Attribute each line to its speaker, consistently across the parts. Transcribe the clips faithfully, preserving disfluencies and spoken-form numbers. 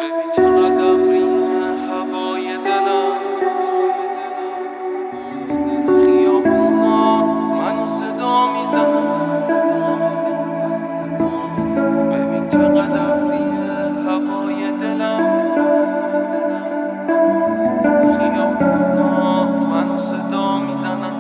Speaker 1: ببین چقدر ابریه هوای دلم، خیابونا منو صدا میزنن. ببین چقدر ابریه هوای دلم، خیابونا منو صدا میزنن.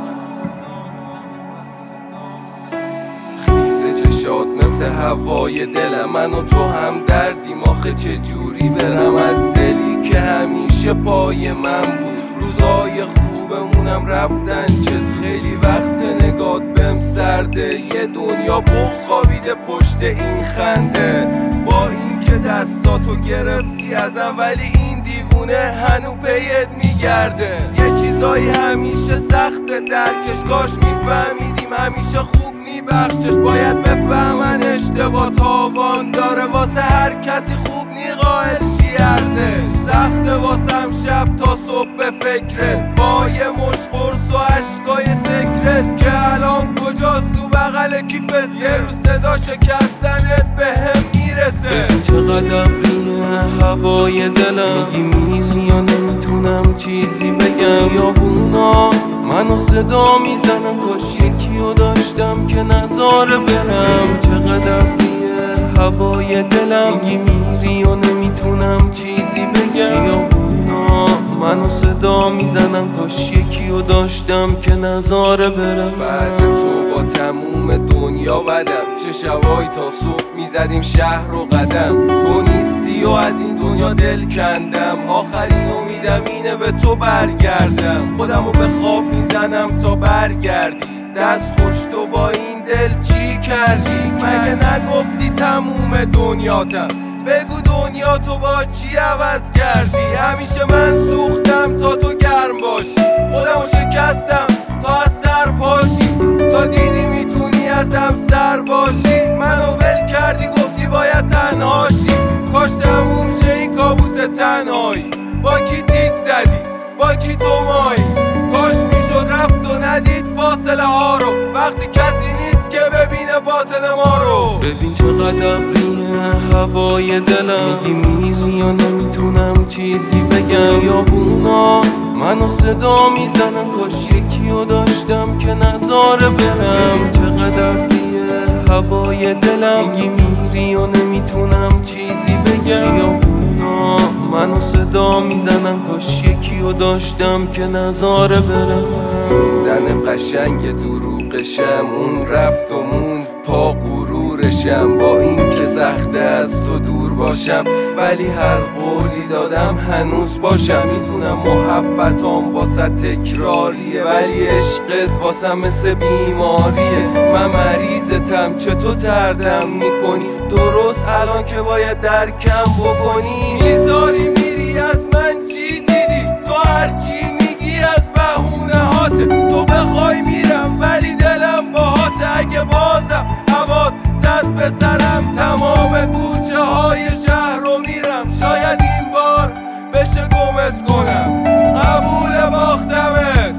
Speaker 1: خیسه چشات مثل هوای دلم، من و تو هم دردیم آخه چجوری برم از دلی که همیشه پای من بود. روزای خوبمونم رفتن چه خیلی وقت نگات بهم سرده، یه دنیا بغض خوابیده پشت این خنده. با این که دستاتو گرفتی ازم ولی این دیوونه هنو پیت میگرده. یه چیزایی همیشه سخت درکش، کاش میفهمیدیم همیشه خوب بخشش. باید بفهمن اشتباه تاوان داره، واسه هر کسی خوب نی قائل چی ارزش. سخته واسم شب تا صبح به فکرت، با یه مش قرص و عشقای سکرت که الان کجاست تو بغل کیفت. یه روز صدا شکستنت به هم میرسه. چقدر ابریه هوای دلم، میگی میری یا نمیتونم چیزی بگم. یابونا منو صدا میزنن، کاش یکیو داشتم که نذاره برم. چقدر ابریه هوای دلم، میگی میری و نمیتونم چیزی بگم. یابونا منو صدا میزنن، کاش یکیو داشتم که نذاره برم. بعد تو با تموم دنیا بدم، چه شبایی تا صبح میزدیم شهر و قدم. تو نیستی و از این دنیا دل کندم، آخرین امیدم اینه به تو برگردم. خودمو به خواب میزنم تا برگردی، دست خوش تو با این دل چی کردی؟ مگه نگفتی تموم دنیاتم؟ بگو دنیا تو با چی عوض کردی؟ همیشه من سوختم تا تو گرم باشی، خودمو شکستم تا از سر پاشی. تا دیدی میتونی ازم سر باشی، منو ول کردی گفتی باید تنهاشی. کاش تموم شه این کابوس تنهایی، با کی تیک زدی با کی تو مایی. کاش میشد رفت و ندید فاصله ها رو، وقتی کسی نیست که ببینه باطن ما رو. ببین چقدر ابریه هوای دلم، میگی میری یا نمیتونم چیزی بگم. یابونا منو صدا میزنن، کاش یکیو داشتم که نذاره برم. چقدر ابریه هوای دلم، میگی میری و نمیتونم چیزی بگم. یابونا منو صدا میزنن، کاش یکیو داشتم که نذاره برم. موندن قشنگ دروغشم، اون رفت و موند پا غرورشم. با این که سخته از تو دور باشم، ولی هر قولی دادم هنوز باشم. میدونم محبتام واسه تکراریه، ولی عشقت واسه مثل بیماریه. من مریضتم چه تو تردم میکنی، درست الان که باید درکم بکنی. میذاری میری از من چی دیدی؟ تو هرچی میگی از بهونه هاته. تو بخوای میرم ولی دلم باهاته. اگه بازم هوات زد به سرم، تمام کوچه های شهر رو میرم. شاید این بار بشه گمت کنم، قبول باختمت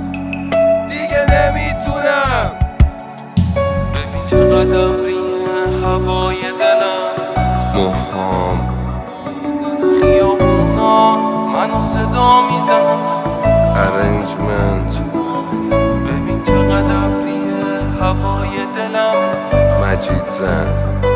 Speaker 1: دیگه نمیتونم. ببین چقدر ابریه هوای دلم، موهام خیابونا منو صدا میزنن. ارنجمنت ببین چقدر ابریه هوای دلم، مجید زن.